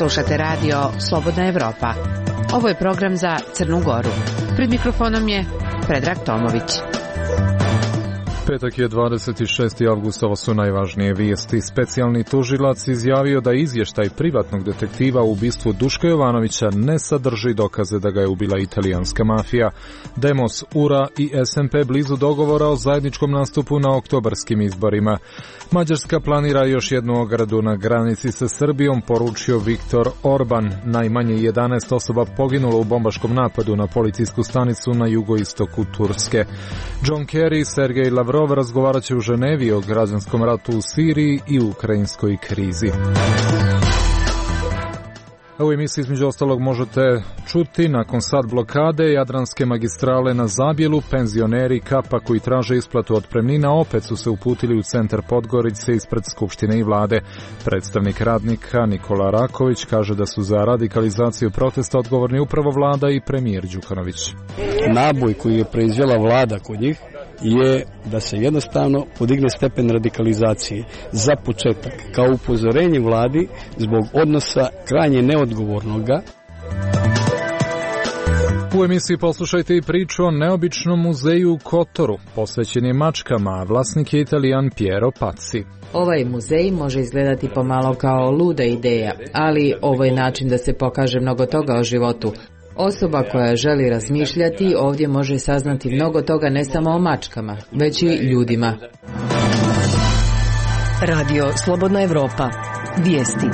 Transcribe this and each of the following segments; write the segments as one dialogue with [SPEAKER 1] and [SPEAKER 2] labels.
[SPEAKER 1] Slušate radio Slobodna Evropa. Ovo je program za Crnu Goru. Pred mikrofonom je Predrag Tomović.
[SPEAKER 2] Petak je 26. avgust, ovo su najvažnije vijesti. Specijalni tužilac izjavio da izvještaj privatnog detektiva u ubistvu Duška Jovanovića ne sadrži dokaze da ga je ubila italijanska mafija. Demos, URA i SMP blizu dogovora o zajedničkom nastupu na oktobarskim izborima. Mađarska planira još jednu ogradu na granici sa Srbijom, poručio Viktor Orban. Najmanje 11 osoba poginulo u bombaškom napadu na policijsku stanicu na jugoistoku Turske. John Kerry i Sergej Lavrov razgovarat će u Ženevi o građanskom ratu u Siriji i ukrajinskoj krizi. U emisiji između ostalog možete čuti, nakon sat blokade Jadranske magistrale na Zabjelu, penzioneri Kapa koji traže isplatu otpremnina opet su se uputili u centar Podgorice ispred Skupštine i vlade. Predstavnik radnika Nikola Raković kaže da su za radikalizaciju protesta odgovorni upravo vlada i premijer Đukanović.
[SPEAKER 3] Naboj koji je proizvela vlada kod njih je da se jednostavno podigne stepen radikalizacije za početak, kao upozorenje vladi zbog odnosa krajnje neodgovornoga.
[SPEAKER 2] U emisiji poslušajte i priču o neobičnom muzeju u Kotoru, posvećen je mačkama, a vlasnik je Italijan Piero Pazzi.
[SPEAKER 4] Ovaj muzej može izgledati pomalo kao luda ideja, ali ovo je način da se pokaže mnogo toga o životu. Osoba koja želi razmišljati ovdje može saznati mnogo toga ne samo o mačkama, već i ljudima.
[SPEAKER 5] Radio Slobodna Evropa. Vijesti.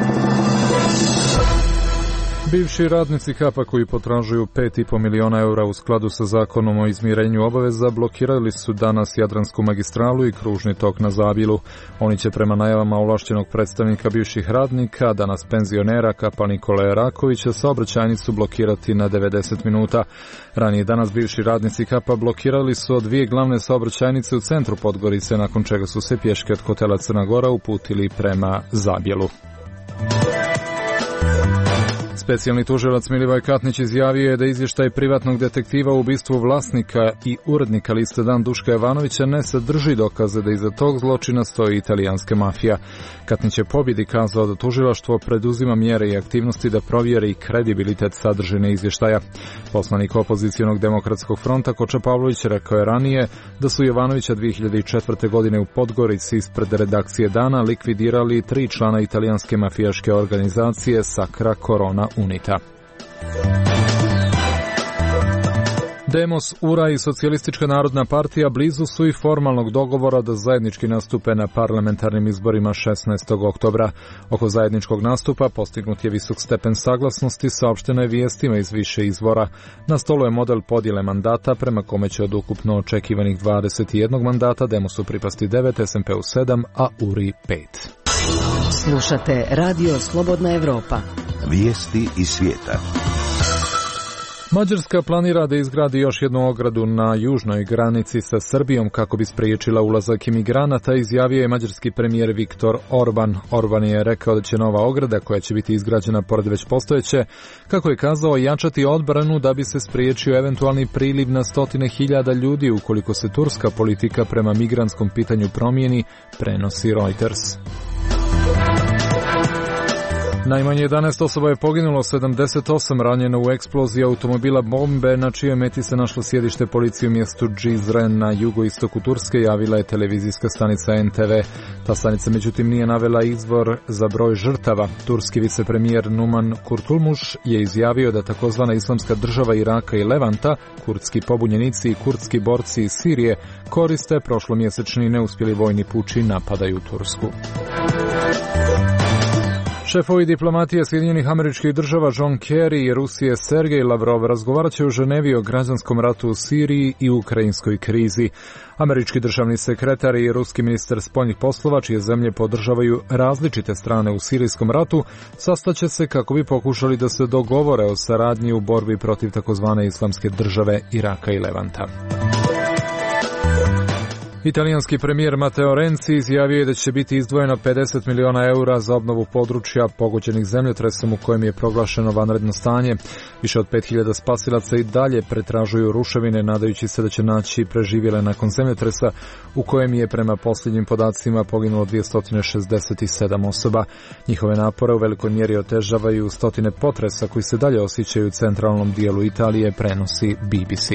[SPEAKER 2] Bivši radnici Kapa koji potražuju 5,5 miliona eura u skladu sa zakonom o izmirenju obaveza blokirali su danas Jadransku magistralu i kružni tok na Zabjelu. Oni će prema najavama ovlašćenog predstavnika bivših radnika, danas penzionera Kapa Nikole Rakovića, saobraćajnicu blokirati na 90 minuta. Ranije danas bivši radnici Kapa blokirali su od dvije glavne saobraćajnice u centru Podgorice, nakon čega su se pješke od hotela Crna Gora uputili prema Zabjelu. Specijalni tužilac Milivoj Katnić izjavio je da izvještaj privatnog detektiva u ubistvu vlasnika i urednika liste Dan Duška Jovanovića ne sadrži dokaze da iza tog zločina stoji italijanska mafija. Katnić je pobjedi kazao da tužilaštvo preduzima mjere i aktivnosti da provjeri kredibilitet sadržine izvještaja. Poslanik opozicionog demokratskog fronta Koča Pavlović rekao je ranije da su Jovanovića 2004. godine u Podgorici ispred redakcije Dana likvidirali 3 člana italijanske mafijaške organizacije Sacra Corona Unita. Demos, URA i Socijalistička narodna partija blizu su i formalnog dogovora da zajednički nastupe na parlamentarnim izborima 16. oktobra. Oko zajedničkog nastupa postignut je visok stepen saglasnosti, saopšteno je vijestima iz više izvora. Na stolu je model podjele mandata prema kome će od ukupno očekivanih 21 mandata Demosu pripasti 9, SMP-u 7, a URI 5.
[SPEAKER 5] Slušate Radio Slobodna Evropa.
[SPEAKER 6] Vijesti iz svijeta.
[SPEAKER 2] Mađarska planira da izgradi još jednu ogradu na južnoj granici sa Srbijom kako bi spriječila ulazak imigranata, izjavio je mađarski premijer Viktor Orban. Orban je rekao da će nova ograda, koja će biti izgrađena pored već postojeće, kako je kazao, jačati odbranu da bi se spriječio eventualni priliv na 100.000 ljudi ukoliko se turska politika prema migrantskom pitanju promijeni, prenosi Reuters. Najmanje 11 osoba je poginulo, 78 ranjeno u eksploziji automobila bombe na čijoj meti se našlo sjedište policije u mjestu Cizren na jugoistoku Turske, javila je televizijska stanica NTV. Ta stanica međutim nije navela izvor za broj žrtava. Turski vicepremijer Numan Kurtulmuš je izjavio da takozvana islamska država Iraka i Levanta, kurdski pobunjenici i kurdski borci iz Sirije koriste prošlomjesečni neuspjeli vojni puč i napadaju Tursku. Šefovi diplomatije Sjedinjenih Američkih Država John Kerry i Rusije Sergej Lavrov razgovarat će u Ženevi o građanskom ratu u Siriji i ukrajinskoj krizi. Američki državni sekretar i ruski ministar spoljnih poslova, čije zemlje podržavaju različite strane u sirijskom ratu, sastaće se kako bi pokušali da se dogovore o saradnji u borbi protiv takozvane islamske države Iraka i Levanta. Italijanski premijer Matteo Renzi izjavio je da će biti izdvojeno 50 miliona eura za obnovu područja pogođenih zemljotresom u kojem je proglašeno vanredno stanje. Više od 5000 spasilaca i dalje pretražuju ruševine, nadajući se da će naći preživjele nakon zemljotresa u kojem je prema posljednjim podacima poginulo 267 osoba. Njihove napore u velikoj mjeri otežavaju stotine potresa koji se dalje osjećaju u centralnom dijelu Italije, prenosi BBC.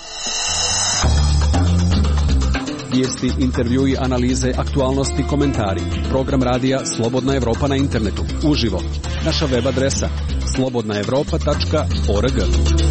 [SPEAKER 7] Vijesti, intervjui, analize, aktualnosti, komentari. Program radija Slobodna Evropa na internetu. Uživo. Naša web adresa slobodnaevropa.org.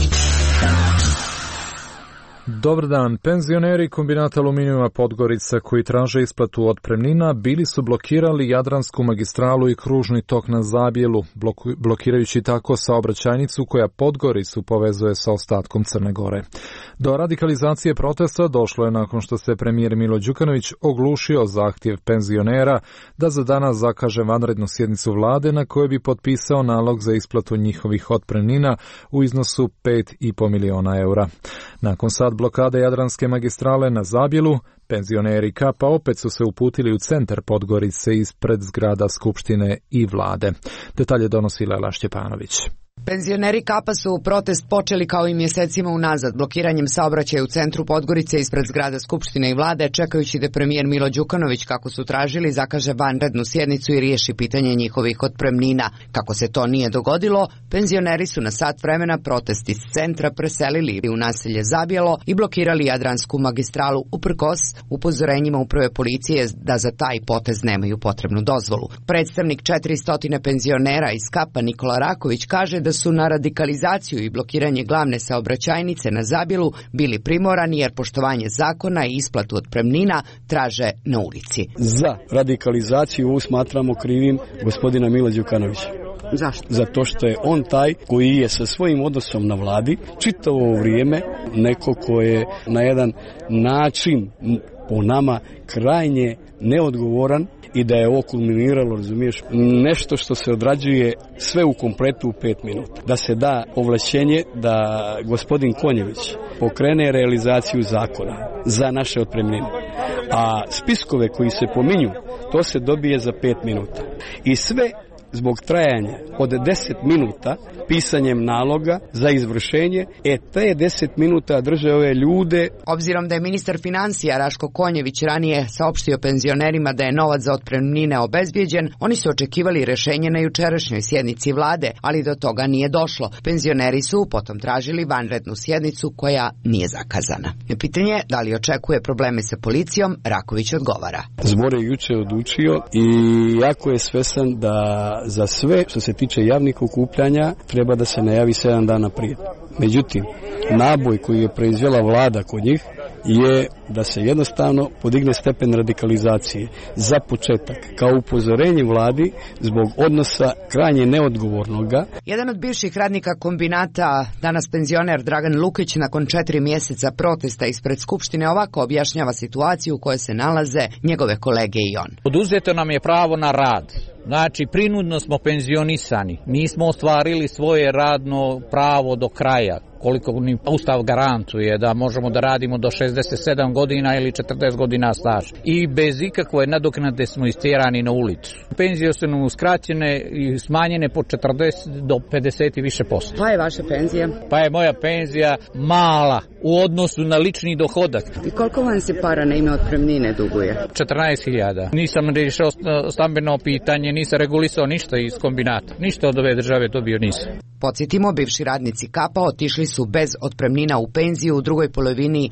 [SPEAKER 2] Dobar dan. Penzioneri kombinata aluminijuma Podgorica koji traže isplatu otpremnina bili su blokirali Jadransku magistralu i kružni tok na Zabjelu, blokirajući tako saobraćajnicu koja Podgoricu povezuje sa ostatkom Crne Gore. Do radikalizacije protesta došlo je nakon što se premijer Milo Đukanović oglušio zahtjev penzionera da za danas zakaže vanrednu sjednicu vlade na kojoj bi potpisao nalog za isplatu njihovih otpremnina u iznosu 5,5 miliona eura. Nakon sad blokade Jadranske magistrale na Zabjelu, penzioneri Kapa opet su se uputili u centar Podgorice ispred zgrada Skupštine i vlade. Detalje donosi Lela Šćepanović.
[SPEAKER 8] Penzioneri Kapa su protest počeli kao i mjesecima unazad, blokiranjem saobraćaja u centru Podgorice ispred zgrada Skupštine i vlade, čekajući da premijer Milo Đukanović, kako su tražili, zakaže vanrednu sjednicu i riješi pitanje njihovih otpremnina. Kako se to nije dogodilo, penzioneri su na sat vremena protest iz centra preselili u naselje Zabjelo i blokirali Jadransku magistralu uprkos upozorenjima uprave policije da za taj potez nemaju potrebnu dozvolu. Predstavnik 400 penzionera iz Kapa Nikola Raković kaže da su na radikalizaciju i blokiranje glavne saobraćajnice na Zabjelu bili primorani jer poštovanje zakona i isplatu otpremnina traže na ulici.
[SPEAKER 3] Za radikalizaciju smatramo krivim gospodina Mila Đukanovića.
[SPEAKER 8] Zašto?
[SPEAKER 3] Zato što je on taj koji je sa svojim odnosom na vladi čitavo vrijeme neko ko je na jedan način po nama krajnje neodgovoran i da je ovo kulminiralo, razumiješ, nešto što se odrađuje sve u kompletu u 5 minuta. Da se da ovlašćenje da gospodin Konjević pokrene realizaciju zakona za naše otpremnine. A spiskove koji se pominju, to se dobije za 5 minuta. I sve zbog trajanja od 10 minuta pisanjem naloga za izvršenje, te 10 minuta drže ove ljude.
[SPEAKER 8] Obzirom da je ministar financija Raško Konjević ranije saopštio penzionerima da je novac za otpremnine obezbijeđen, oni su očekivali rješenje na jučerašnjoj sjednici vlade, ali do toga nije došlo. Penzioneri su potom tražili vanrednu sjednicu koja nije zakazana. Pitanje je da li očekuje probleme sa policijom, Raković odgovara.
[SPEAKER 3] Zbor je juče odlučio i jako je svesan da za sve što se tiče javnih okupljanja treba da se najavi 7 dana prije. Međutim, naboj koji je proizvela vlada kod njih je da se jednostavno podigne stepen radikalizacije. Za početak, kao upozorenje vladi zbog odnosa krajnje neodgovornoga.
[SPEAKER 8] Jedan od bivših radnika kombinata, danas penzioner Dragan Lukić, nakon 4 mjeseca protesta ispred Skupštine ovako objašnjava situaciju u kojoj se nalaze njegove kolege i on.
[SPEAKER 9] Oduzeto nam je pravo na rad. Znači, prinudno smo penzionisani. Nismo ostvarili svoje radno pravo do kraja. Koliko ni Ustav garantuje da možemo da radimo do 67 godina ili 40 godina staža. I bez ikakve nadoknade smo istjerani na ulicu. Penzije su nam uskraćene i smanjene po 40 do 50 i više posto.
[SPEAKER 8] Pa je vaša penzija?
[SPEAKER 9] Pa je moja penzija mala u odnosu na lični dohodak.
[SPEAKER 8] I koliko vam se para na ime otpremnine duguje?
[SPEAKER 9] 14.000. Nisam rješao stambeno pitanje, nisam regulisao ništa iz kombinata. Ništa od ove države dobio nisam.
[SPEAKER 8] Podsjetimo, bivši radnici Kapa otišli su bez otpremnina u penziju u drugoj polovini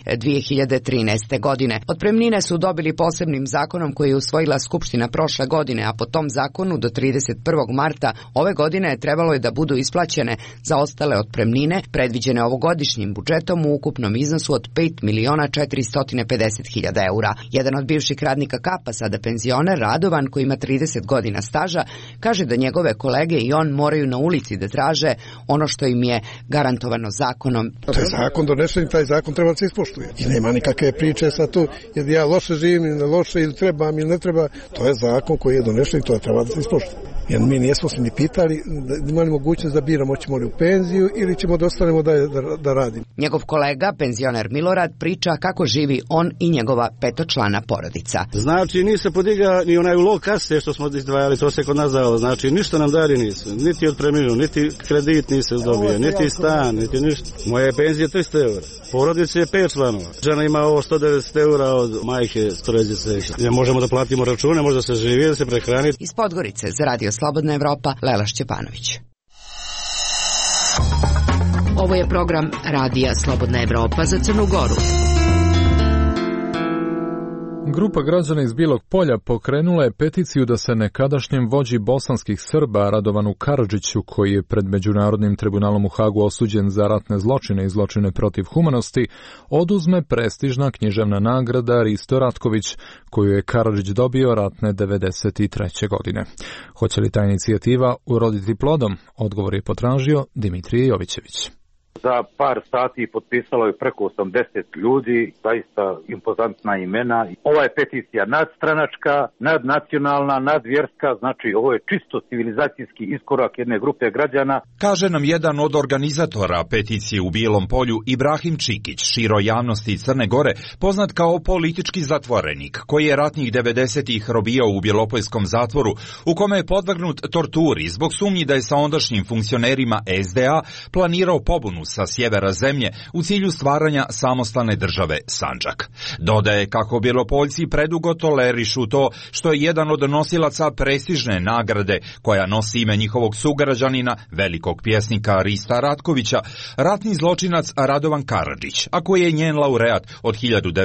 [SPEAKER 8] 2013. godine. Otpremnine su dobili posebnim zakonom koji je usvojila Skupština prošle godine, a po tom zakonu do 31. marta ove godine trebalo je da budu isplaćene za ostale otpremnine predviđene ovogodišnjim budžetom u ukupnom iznosu od 5.450.000 eura. Jedan od bivših radnika Kapa, sada penzioner Radovan, koji ima 30 godina staža, kaže da njegove kolege i on moraju na ulici da traže ono što im je garantovano zakonom.
[SPEAKER 10] To je zakon donesen i taj zakon treba da se ispoštuje. I nema nikakve priče sa tu, jer ja loše živim ili loše ili trebam ili ne treba. To je zakon koji je donesen i to treba da se ispoštuje. Jer mi nijesmo se ni pitali, imali mogućnost da biramo hoćemo li u penziju ili ćemo da ostanemo da radimo.
[SPEAKER 8] Njegov kolega, penzioner Milorad, priča kako živi on i njegova petočlana porodica.
[SPEAKER 11] Znači, nije se podigao ni onaj ulog kase što smo izdvajali, to se kod nas dalo. Znači, ništa nam dali nisu. Niti otpremninu, niti kredit nisi dobio, niti stan, niti ništa. Moje penzije 300 eura. Porodice je 5 članova. Žena ima ovo 190 eura od majke strojeđice. Ne možemo da platimo račune, možda se živi, da se prehrani.
[SPEAKER 8] Iz Podgorice za Radio Slobodna Evropa, Lela Šćepanović.
[SPEAKER 5] Ovo je program Radija Slobodna Evropa za Crnu Goru.
[SPEAKER 2] Grupa građana iz Bilog Polja pokrenula je peticiju da se nekadašnjem vođi bosanskih Srba Radovanu Karadžiću, koji je pred Međunarodnim tribunalom u Hagu osuđen za ratne zločine i zločine protiv humanosti, oduzme prestižna književna nagrada Risto Ratković, koju je Karadžić dobio ratne 1993. godine. Hoće li ta inicijativa uroditi plodom? Odgovor je potražio Dimitrije Jovićević.
[SPEAKER 12] Za par sati potpisalo je preko 80 ljudi, zaista impozantna imena. Ova je peticija nadstranačka, nadnacionalna, nadvjerska, znači ovo je čisto civilizacijski iskorak jedne grupe građana.
[SPEAKER 13] Kaže nam jedan od organizatora peticije u Bijelom Polju, Ibrahim Čikić, široj javnosti Crne Gore, poznat kao politički zatvorenik, koji je ratnih 90-ih robijao u Bjelopoljskom zatvoru, u kome je podvrgnut torturi zbog sumnji da je sa ondašnjim funkcionerima SDA planirao pobunu sa sjevera zemlje u cilju stvaranja samostalne države Sandžak. Dodaje kako Bjelopoljci predugo tolerišu to što je jedan od nosilaca prestižne nagrade koja nosi ime njihovog sugrađanina, velikog pjesnika Rista Ratkovića, ratni zločinac Radovan Karadžić, a koji je njen laureat od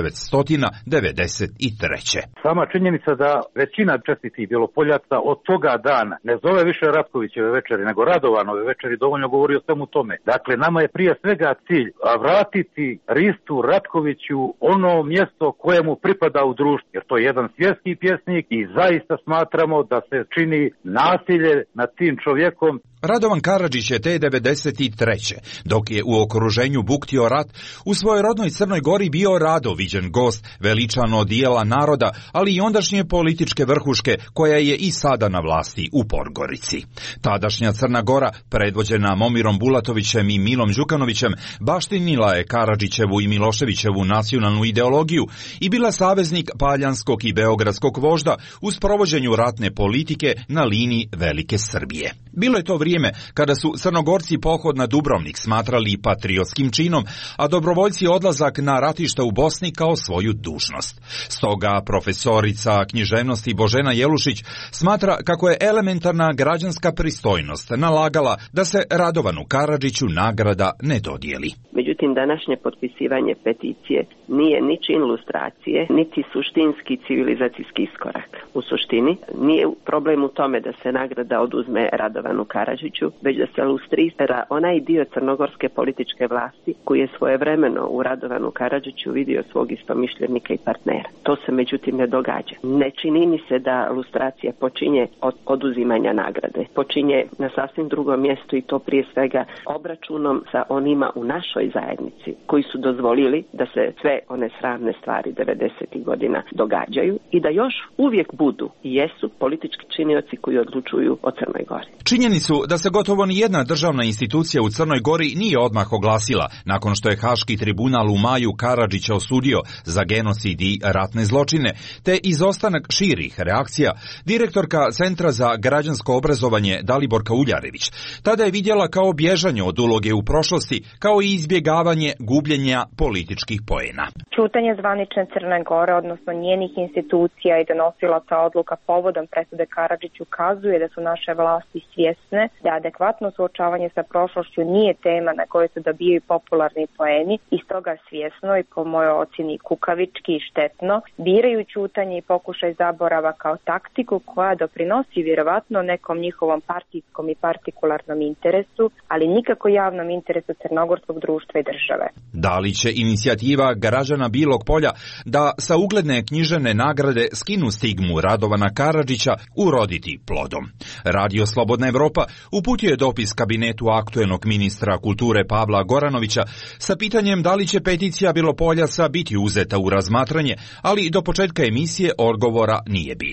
[SPEAKER 13] 1993.
[SPEAKER 12] Sama činjenica da većina čestitih Bjelopoljaca od toga dana ne zove više Ratkovićeve večeri, nego Radovanove večeri, dovoljno govori o svemu tome. Dakle, nama je prije svega cilj vratiti Ristu Ratkoviću ono mjesto kojemu pripada u društvu, jer to je jedan svjetski pjesnik i zaista smatramo da se čini nasilje nad tim čovjekom.
[SPEAKER 13] Radovan Karadžić je te 1993. dok je u okruženju buktio rat, u svojoj rodnoj Crnoj Gori bio rado viđen gost, veličan od dijela naroda, ali i ondašnje političke vrhuške koja je i sada na vlasti u Podgorici. Tadašnja Crna Gora, predvođena Momirom Bulatovićem i Milom Đukanovićem, baštinila je Karadžićevu i Miloševićevu nacionalnu ideologiju i bila saveznik paljanskog i beogradskog vožda u sprovođenju ratne politike na liniji Velike Srbije. Bilo je to vrijeme kada su Crnogorci pohod na Dubrovnik smatrali patriotskim činom, a dobrovoljci odlazak na ratišta u Bosni kao svoju dužnost. Stoga profesorica književnosti Božena Jelušić smatra kako je elementarna građanska pristojnost nalagala da se Radovanu Karadžiću nagrada ne dodijeli.
[SPEAKER 14] Međutim, današnje potpisivanje peticije nije ni čin lustracije, niti suštinski civilizacijski iskorak. U suštini, nije problem u tome da se nagrada oduzme Radovanu Karadžiću, već da se lustrira onaj dio crnogorske političke vlasti koji je svojevremeno u Radovanu Karadžiću vidio svog istomišljenika i partnera. To se međutim ne događa. Ne čini mi se da lustracija počinje od oduzimanja nagrade. Počinje na sasvim drugom mjestu i to prije svega obračunom sa onima u našoj zajednici koji su dozvolili da se sve one sramne stvari 90. godina događaju i da još uvijek budu i jesu politički činioci koji odlučuju o Crnoj Gori.
[SPEAKER 13] Činjenicu da se gotovo ni jedna državna institucija u Crnoj Gori nije odmah oglasila nakon što je Haški tribunal u maju Karadžića osudio za genocid i ratne zločine, te izostanak širih reakcija, direktorka Centra za građansko obrazovanje Daliborka Uljarević tada je vidjela kao bježanje od uloge u prošlosti, kao i izbjegavanje gubljenja političkih poena.
[SPEAKER 15] Ćutanje zvanične Crne Gore, odnosno njenih institucija i donosilaca odluka povodom presude Karadžiću ukazuje da su naše vlasti svjesne da adekvatno suočavanje sa prošlošću nije tema na kojoj se dobijaju popularni poeni i stoga svjesno i po mojoj ocjeni kukavički i štetno biraju ćutanje i pokušaj zaborava kao taktiku koja doprinosi vjerovatno nekom njihovom partijskom i partikularnom interesu, ali nikako javnom interesu crnogorskog društva i države.
[SPEAKER 13] Da li će inicijativa građana Bilog Polja da sa ugledne književne nagrade skinu stigmu Radovana Karadžića uroditi plodom? Radio Slobodna Evropa uputio je dopis kabinetu aktuelnog ministra kulture Pavla Goranovića sa pitanjem da li će peticija Bilopoljaca biti uzeta u razmatranje, ali do početka emisije odgovora nije bilo.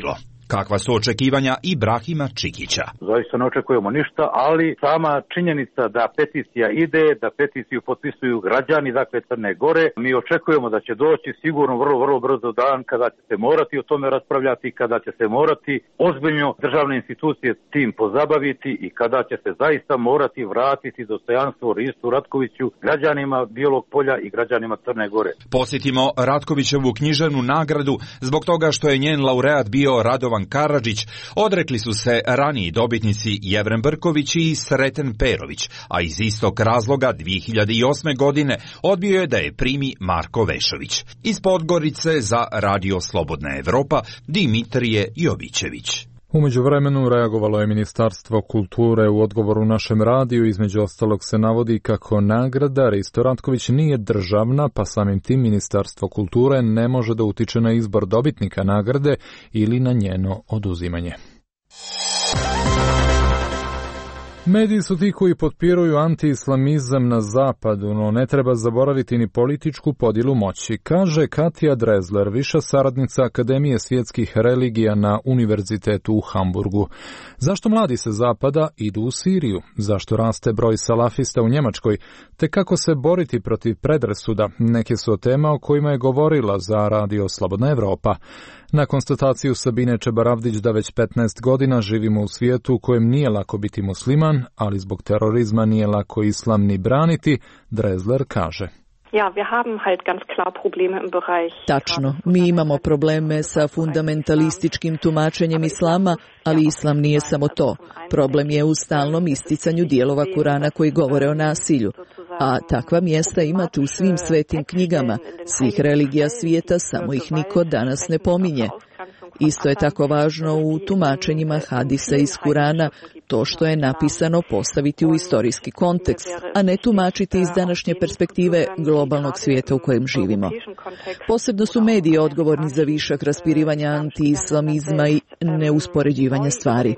[SPEAKER 13] Kakva su očekivanja Ibrahima Čikića?
[SPEAKER 12] Zaista ne očekujemo ništa, ali sama činjenica da peticija ide, da peticiju potpisuju građani, dakle Crne Gore, mi očekujemo da će doći sigurno vrlo brzo dan kada će se morati o tome raspravljati, kada će se morati ozbiljno državne institucije tim pozabaviti i kada će se zaista morati vratiti dostojanstvo Ristu Ratkoviću, građanima Bijelog Polja i građanima Crne Gore.
[SPEAKER 13] Posjetimo Ratkovićevu književnu nagradu zbog toga što je njen laureat bio Radovan Karadžić. Odrekli su se raniji dobitnici Jevren Brković i Sreten Perović, a iz istog razloga 2008. godine odbio je da je primi Marko Vešović. Iz Podgorice za Radio Slobodna Evropa Dimitrije Jovićević.
[SPEAKER 2] U međuvremenu reagovalo je Ministarstvo kulture u odgovoru našem radiju, između ostalog se navodi kako nagrada Risto Ratković nije državna, pa samim tim Ministarstvo kulture ne može da utiče na izbor dobitnika nagrade ili na njeno oduzimanje. Mediji su ti koji potpiruju antiislamizam na zapadu, no ne treba zaboraviti ni političku podjelu moći, kaže Katja Drezler, viša saradnica Akademije svjetskih religija na Univerzitetu u Hamburgu. Zašto mladi sa zapada idu u Siriju? Zašto raste broj salafista u Njemačkoj? Te kako se boriti protiv predrasuda? Neke su o tema o kojima je govorila za Radio Slobodna Evropa. Na konstataciju Sabine Čebaravdić da već 15 godina živimo u svijetu u kojem nije lako biti musliman, ali zbog terorizma nije lako islam ni braniti, Drezler kaže.
[SPEAKER 16] Tačno, mi imamo probleme sa fundamentalističkim tumačenjem islama, ali islam nije samo to. Problem je u stalnom isticanju dijelova Kurana koji govore o nasilju. A takva mjesta imate u svim svetim knjigama, svih religija svijeta, samo ih niko danas ne pominje. Isto je tako važno u tumačenjima hadisa iz Kurana, to što je napisano postaviti u istorijski kontekst, a ne tumačiti iz današnje perspektive globalnog svijeta u kojem živimo. Posebno su mediji odgovorni za višak raspirivanja antiislamizma i neuspoređivanja stvari.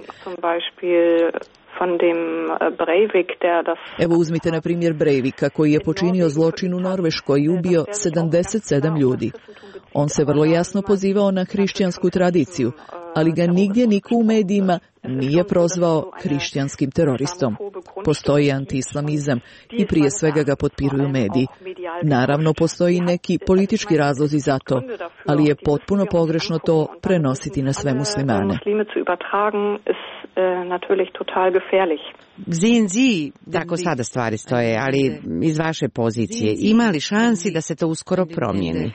[SPEAKER 16] Evo uzmite na primjer Breivika koji je počinio zločin u Norveškoj i ubio 77 ljudi. On se vrlo jasno pozivao na hrišćansku tradiciju, ali ga nigdje niko u medijima nije prozvao hrišćanskim teroristom. Postoji antiislamizam i prije svega ga potpiruju mediji. Naravno, postoji neki politički razlozi za to, ali je potpuno pogrešno to prenositi na sve muslimane.
[SPEAKER 17] Tako sada stvari stoje, ali iz vaše pozicije, ima li šansi da se to uskoro promijeni?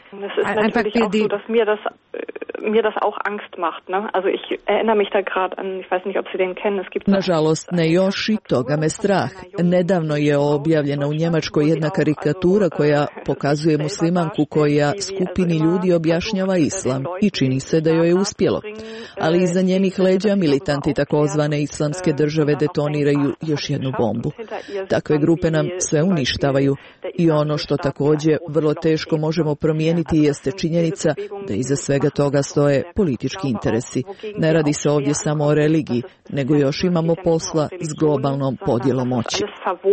[SPEAKER 16] Nažalost, ne još i toga me strah. Nedavno je objavljena u Njemačkoj jedna karikatura koja pokazuje muslimanku koja skupini ljudi objašnjava islam i čini se da joj je uspjelo. Ali iza njenih leđa militanti takozvane islamske države detoniraju još jednu bombu. Takve grupe nam sve uništavaju i ono što također vrlo teško možemo promijeniti jeste činjenica da iza svega toga stoje politički interesi. Ne radi se ovdje samo o religiji, nego još imamo posla s globalnom podjelom moći.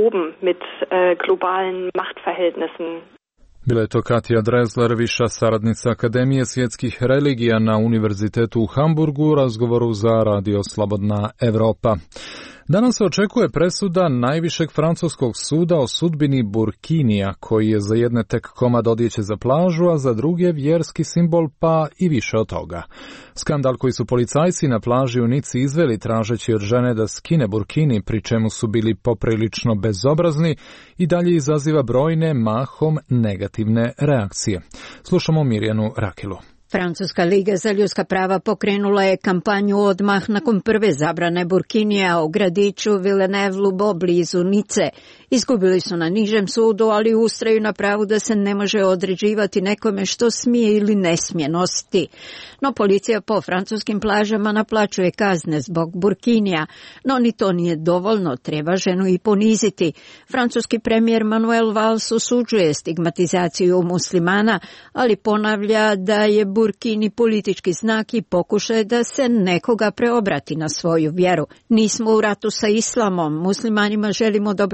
[SPEAKER 2] Bila je to Katja Drezler, viša saradnica Akademije svjetskih religija na Univerzitetu u Hamburgu u razgovoru za Radio Slobodna Evropa. Danas se očekuje presuda najvišeg francuskog suda o sudbini Burkinija, koji je za jedne tek komad odjeće za plažu, a za druge vjerski simbol, pa i više od toga. Skandal koji su policajci na plaži u Nici izveli tražeći od žene da skine burkini, pri čemu su bili poprilično bezobrazni, i dalje izaziva brojne, mahom negativne reakcije. Slušamo Mirjanu Rakilu.
[SPEAKER 18] Francuska liga za ljudska prava pokrenula je kampanju odmah nakon prve zabrane burkinija u gradiću Villeneuve-Loubet blizu Nice. Izgubili su na nižem sudu, ali ustraju na pravu da se ne može određivati nekome što smije ili ne smije nositi. No policija po francuskim plažama naplaćuje kazne zbog burkinija, no ni to nije dovoljno, treba ženu i poniziti. Francuski premijer Manuel Valls osuđuje stigmatizaciju muslimana, ali ponavlja da je burkini politički znak i pokušaj da se nekoga preobrati na svoju vjeru. Nismo u ratu sa islamom, muslimanima želimo dobrodošli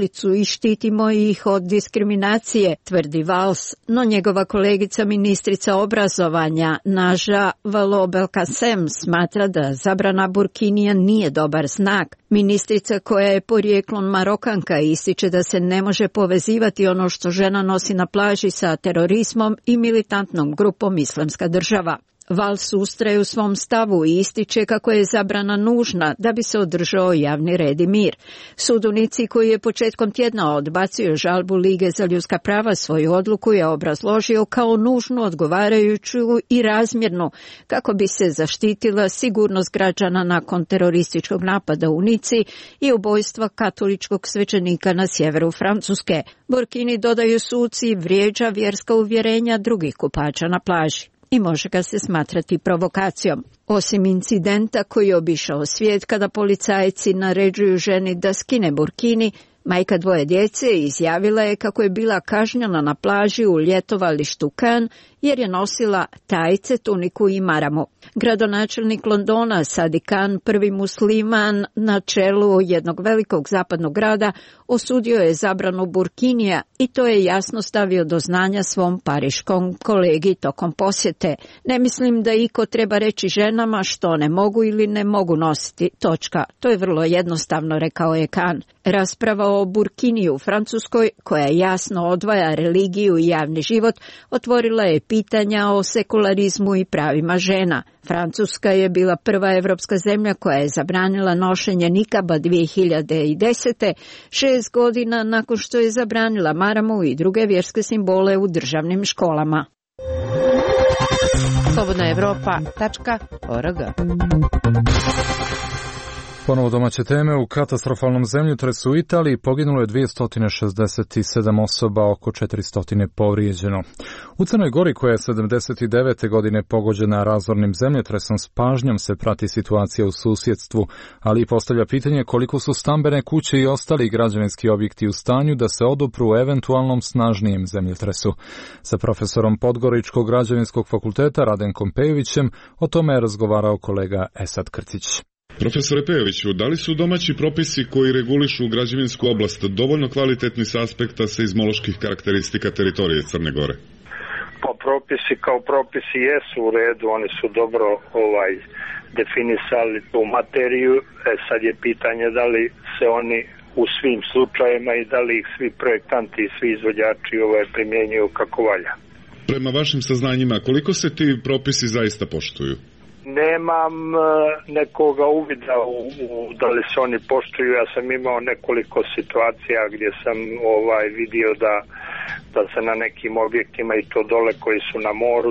[SPEAKER 18] ulicu i štitimo ih od diskriminacije, tvrdi Valls, no njegova kolegica ministrica obrazovanja Naža Vallaud-Belkacem smatra da zabrana burkinija nije dobar znak. Ministrica, koja je porijeklom Marokanka, ističe da se ne može povezivati ono što žena nosi na plaži sa terorizmom i militantnom grupom Islamska država. Valls ustraje u svom stavu i ističe kako je zabrana nužna da bi se održao javni red i mir. Sud u Nici, koji je početkom tjedna odbacio žalbu Lige za ljudska prava, svoju odluku je obrazložio kao nužnu, odgovarajuću i razmjernu kako bi se zaštitila sigurnost građana nakon terorističkog napada u Nici i ubojstva katoličkog svećenika na sjeveru Francuske. Burkini, dodaju suci, vrijeđa vjerska uvjerenja drugih kupača na plaži i može ga se smatrati provokacijom. Osim incidenta koji je obišao svijet kada policajci naređuju ženi da skine burkini, majka dvoje djece izjavila je kako je bila kažnjena na plaži u ljetovalištu Cannes jer je nosila tajce, tuniku i maramu. Gradonačelnik Londona Sadiq Khan, prvi musliman na čelu jednog velikog zapadnog grada, osudio je zabranu burkinija i to je jasno stavio do znanja svom pariškom kolegi tokom posjete. Ne mislim da iko treba reći ženama što ne mogu ili ne mogu nositi. Točka. To je vrlo jednostavno, rekao je Khan. Rasprava o burkiniju u Francuskoj, koja jasno odvaja religiju i javni život, otvorila je pitanja o sekularizmu i pravima žena. Francuska je bila prva evropska zemlja koja je zabranila nošenje nikaba 2010. 6 godina nakon što je zabranila maramu i druge vjerske simbole u državnim školama.
[SPEAKER 1] Slobodna Evropa.org.
[SPEAKER 2] Ponovo domaće teme. U katastrofalnom zemljotresu u Italiji poginulo je 267 osoba, oko 400 povrijeđeno. U Crnoj Gori, koja je 79. godine pogođena razornim zemljotresom, s pažnjom se prati situacija u susjedstvu, ali i postavlja pitanje koliko su stambene kuće i ostali građevinski objekti u stanju da se odupru eventualnom snažnijem zemljotresu. Sa profesorom Podgoričkog građevinskog fakulteta Radenkom Pejovićem o tome je razgovarao kolega Esad Krcić.
[SPEAKER 19] Profesore Pejoviću, da li su domaći propisi koji regulišu građevinsku oblast dovoljno kvalitetni s aspekta seizmoloških karakteristika teritorije Crne Gore?
[SPEAKER 20] Pa propisi kao propisi jesu u redu, oni su dobro definisali tu materiju. Sad je pitanje da li se oni u svim slučajevima i da li ih svi projektanti i svi izvođači primjenjuju kako valja.
[SPEAKER 19] Prema vašim saznanjima, koliko se ti propisi zaista poštuju?
[SPEAKER 20] Nemam nekoga uvida da li se oni poštuju. Ja sam imao nekoliko situacija gdje sam vidio da se na nekim objektima, i to dole koji su na moru,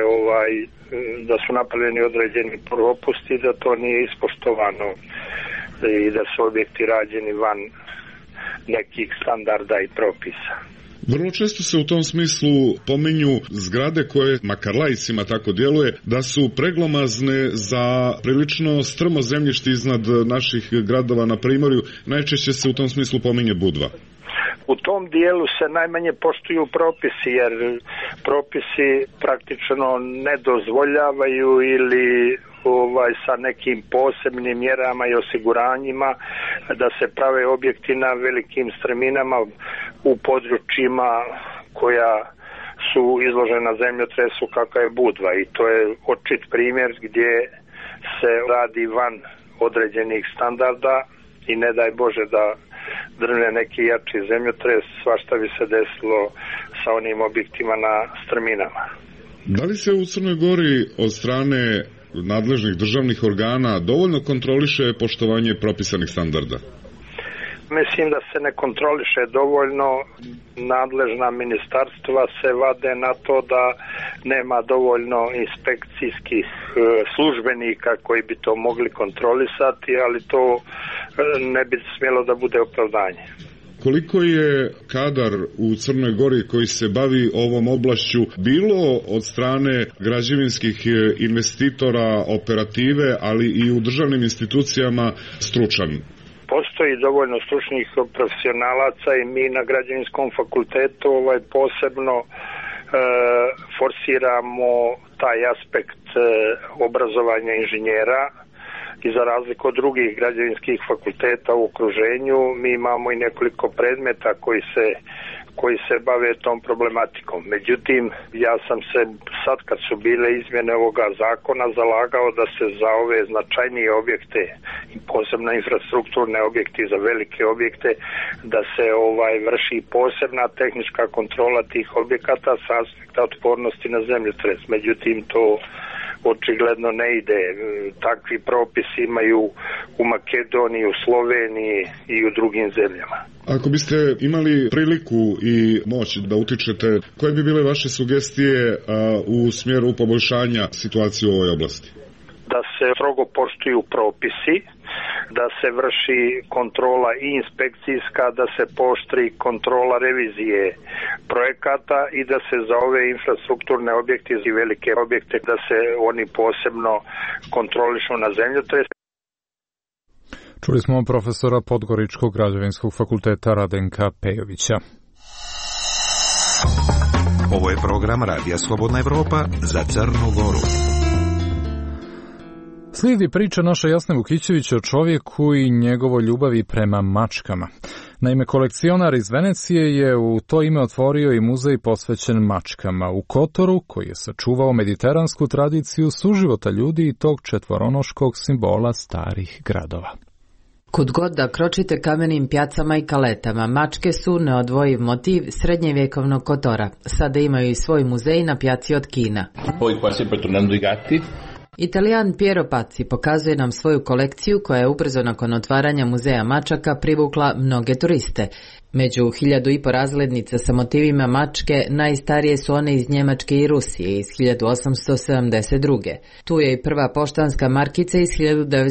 [SPEAKER 20] da su napravljeni određeni propusti, da to nije ispoštovano i da su objekti rađeni van nekih standarda i propisa.
[SPEAKER 19] Vrlo često se u tom smislu pominju zgrade koje, makar laicima tako djeluje, da su preglomazne za prilično strmo zemljište iznad naših gradova na primorju. Najčešće se u tom smislu pominje Budva.
[SPEAKER 20] U tom dijelu se najmanje poštuju propisi, jer propisi praktično ne dozvoljavaju ili sa nekim posebnim mjerama i osiguranjima da se prave objekti na velikim strminama u područjima koja su izložena zemljotresu kakav je Budva, i to je očit primjer gdje se radi van određenih standarda i ne daj Bože da drvne neki jači zemljotres, svašta bi se desilo sa onim objektima na strminama.
[SPEAKER 19] Da li se u Crnoj Gori od strane nadležnih državnih organa dovoljno kontroliše poštovanje propisanih standarda?
[SPEAKER 20] Mislim da se ne kontroliše dovoljno. Nadležna ministarstva se vade na to da nema dovoljno inspekcijskih službenika koji bi to mogli kontrolisati, ali to ne bi smjelo da bude opravdanje.
[SPEAKER 19] Koliko je kadar u Crnoj Gori koji se bavi ovom oblašću bilo od strane građevinskih investitora, operative, ali i u državnim institucijama stručan?
[SPEAKER 20] Postoji dovoljno stručnih profesionalaca i mi na građevinskom fakultetu posebno forsiramo taj aspekt obrazovanja inženjera i za razliku od drugih građevinskih fakulteta u okruženju, mi imamo i nekoliko predmeta koji se bave tom problematikom. Međutim, ja sam se sad kad su bile izmjene ovoga zakona zalagao da se za ove značajnije objekte i posebno infrastrukturne objekte za velike objekte da se vrši posebna tehnička kontrola tih objekata sa aspekta otpornosti na zemljotres. Međutim, to očigledno ne ide. Takvi propisi imaju u Makedoniji, u Sloveniji i u drugim zemljama.
[SPEAKER 19] Ako biste imali priliku i moć da utičete, koje bi bile vaše sugestije u smjeru poboljšanja situacije u ovoj oblasti?
[SPEAKER 20] Da se strogo poštuju propisi, da se vrši kontrola i inspekcijska, da se pooštri kontrola revizije projekata i da se za ove infrastrukturne objekte i velike objekte da se oni posebno kontrolišu na zemljotres.
[SPEAKER 2] Čuli smo profesora Podgoričkog građevinskog fakulteta Radenka Pejovića.
[SPEAKER 6] Ovo je program Radija Slobodna Evropa za Crnu Goru.
[SPEAKER 2] Slijedi priča naša Jasne Vukićevića o čovjeku i njegovoj ljubavi prema mačkama. Naime, kolekcionar iz Venecije je u to ime otvorio i muzej posvećen mačkama u Kotoru, koji je sačuvao mediteransku tradiciju suživota ljudi i tog četvoronoškog simbola starih gradova.
[SPEAKER 4] Kud god da kročite kamenim pjacama i kaletama, mačke su neodvojiv motiv srednjevjekovnog Kotora. Sada imaju i svoj muzej na pjaci od Kina.
[SPEAKER 21] Poi qua sempre tornando i gatti.
[SPEAKER 4] Italijan Piero Pazzi pokazuje nam svoju kolekciju koja je ubrzo nakon otvaranja muzeja mačaka privukla mnoge turiste. Među 1500 razglednica sa motivima mačke najstarije su one iz Njemačke i Rusije iz 1872. Tu je i prva poštanska markica iz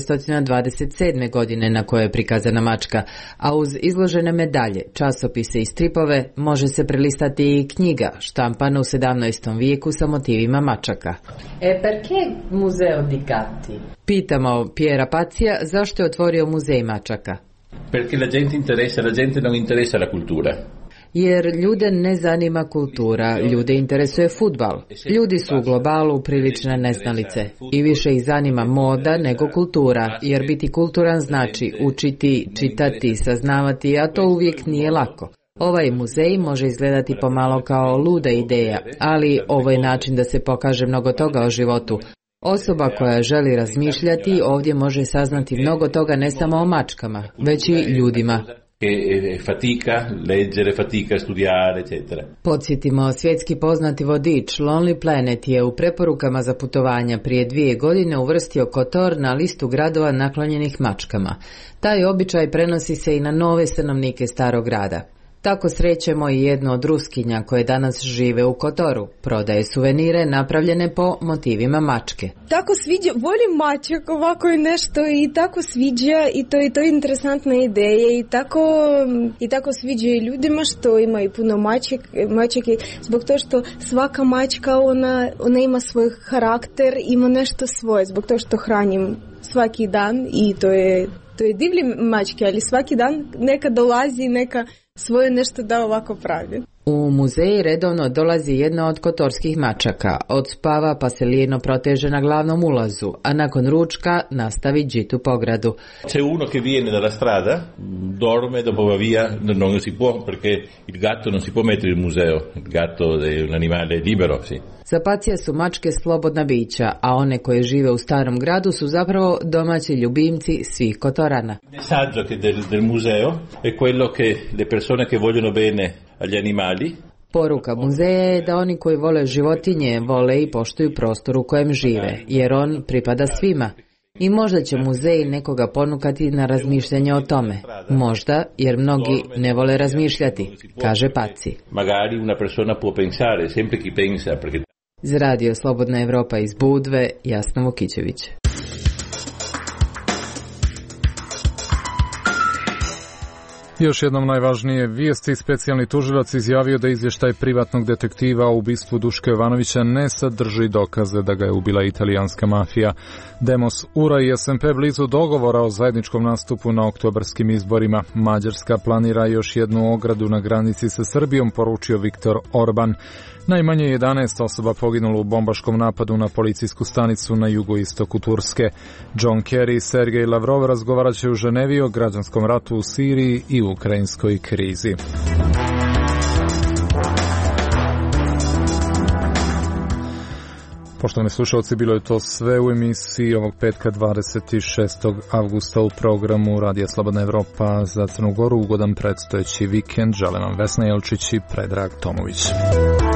[SPEAKER 4] 1927. godine na kojoj je prikazana mačka, a uz izložene medalje, časopise i stripove može se prelistati i knjiga štampana u 17. vijeku sa motivima mačaka. Perché museo di gatti? Pitamo Piera Pazzija zašto je otvorio muzej mačaka.
[SPEAKER 21] Perché la gente non interessa la cultura.
[SPEAKER 4] Jer ljude ne zanima kultura, ljude interesuje fudbal. Ljudi su u globalu prilične neznalice i više ih zanima moda nego kultura, jer biti kulturan znači učiti, čitati, saznavati, a to uvijek nije lako. Ovaj muzej može izgledati pomalo kao luda ideja, ali ovo je način da se pokaže mnogo toga o životu. Osoba koja želi razmišljati ovdje može saznati mnogo toga ne samo o mačkama, već i ljudima.
[SPEAKER 21] Fatica, leggere, fatica, studiare, eccetera.
[SPEAKER 4] Podsjetimo, svjetski poznati vodič Lonely Planet je u preporukama za putovanja prije 2 godine uvrstio Kotor na listu gradova naklonjenih mačkama. Taj običaj prenosi se i na nove stanovnike starog grada. Tako srećemo i jednu od Ruskinja koje danas žive u Kotoru. Prodaje suvenire napravljene po motivima mačke.
[SPEAKER 22] Tako sviđa, volim mačak, ovako je nešto i tako sviđa i to je interesantna ideja i tako sviđa i ljudima što imaju puno mačke zbog to što svaka mačka ona ima svoj karakter, ima nešto svoje, zbog to što hranim svaki dan i to je divlje mačke, ali svaki dan neka dolazi, neka svoje nešto da ovako pravi.
[SPEAKER 4] U muzej redovno dolazi jedna od kotorskih mačaka, odspava pa se lijeno proteže na glavnom ulazu, a nakon ručka nastavi džitu po gradu.
[SPEAKER 21] C'è uno che viene dalla strada, dorme, dopo va via, non si può, perché il gatto non si può mettere in museo, il gatto è un animale libero, sì.
[SPEAKER 4] Za Pacija su mačke slobodna bića, a one koje žive u starom gradu su zapravo domaći ljubimci svih Kotorana.
[SPEAKER 21] Il messaggio del museo è quello che le persone che vogliono bene agli animali.
[SPEAKER 4] Poruka muzeja je da oni koji vole životinje vole i poštuju prostor u kojem žive, jer on pripada svima. I možda će muzej nekoga ponukati na razmišljanje o tome. Možda, jer mnogi ne vole razmišljati, kaže Paci.
[SPEAKER 21] Magari una persona può pensare, sempre chi pensa, perché...
[SPEAKER 4] Za Radio Slobodna Evropa iz Budve, Jasna Vukićević.
[SPEAKER 2] Još jednom najvažnije vijesti. Specijalni tužilac izjavio da izvještaj privatnog detektiva o ubistvu Duška Jovanovića ne sadrži dokaze da ga je ubila italijanska mafija. Demos, URA i SMP blizu dogovora o zajedničkom nastupu na oktobarskim izborima. Mađarska planira još jednu ogradu na granici sa Srbijom, poručio Viktor Orban. Najmanje 11 osoba poginulo u bombaškom napadu na policijsku stanicu na jugoistoku Turske. John Kerry i Sergej Lavrov razgovarat će u Ženevi o građanskom ratu u Siriji i ukrajinskoj krizi. Poštovani slušalci, bilo je to sve u emisiji ovog petka 26. avgusta u programu Radija Slobodna Evropa za Crnu Goru. Ugodan predstojeći vikend. Želim vam Vesna Jelčić i Predrag Tomović.